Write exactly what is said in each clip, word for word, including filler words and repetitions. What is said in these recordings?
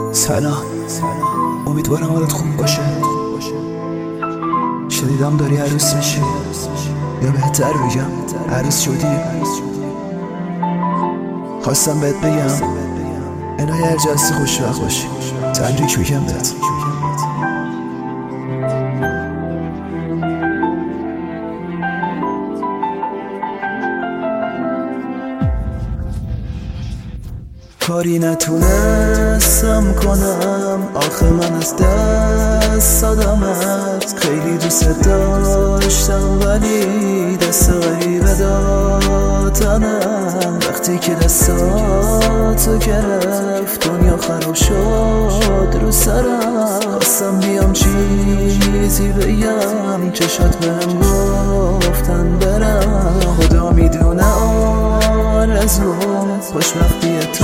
سلام، امیدوارم حالت خوب باشه. شنیدم داری عروس میشی، یا بهتر بگم عروس شدی. خواستم بهت بگم اینای هر جستی خوشوقت باشی. تبریک میگم بهت. کاری نتونستم کنم، آخه من از دست دادمت. خیلی دوست داشتم ولی دست غریبه دادنم. وقتی که دستاتو گرفت دنیا خراب شد رو سرم. خواستم بیام چیزی بگم، چشات بهم گفتن برم. خدا میدونه آرزوم خوشبختی تو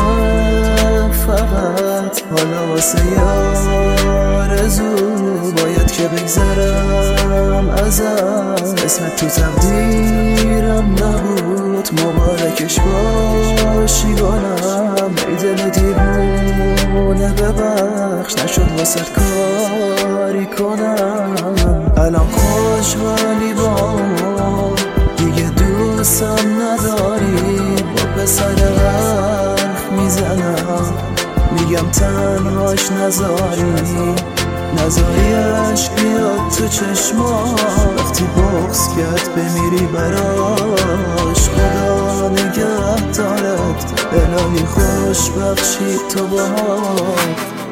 فقط. حالا واسه آرزو باید که بگذرم ازم. اسمت تو تقدیرم نبود، مبارکش باشی گلم. ای دل دیوونه ببخش، نشد واسه کاری کنم. الان خوشحالی با دیگه دوستم نداری. با پسر حرف میزنم، میگم تنهاش نذاری. نذاری عشق بیاد تو چشما، وقتی بغض کرد بمیری براش. خدا نگه دارد، الهی خوش بخشی تو با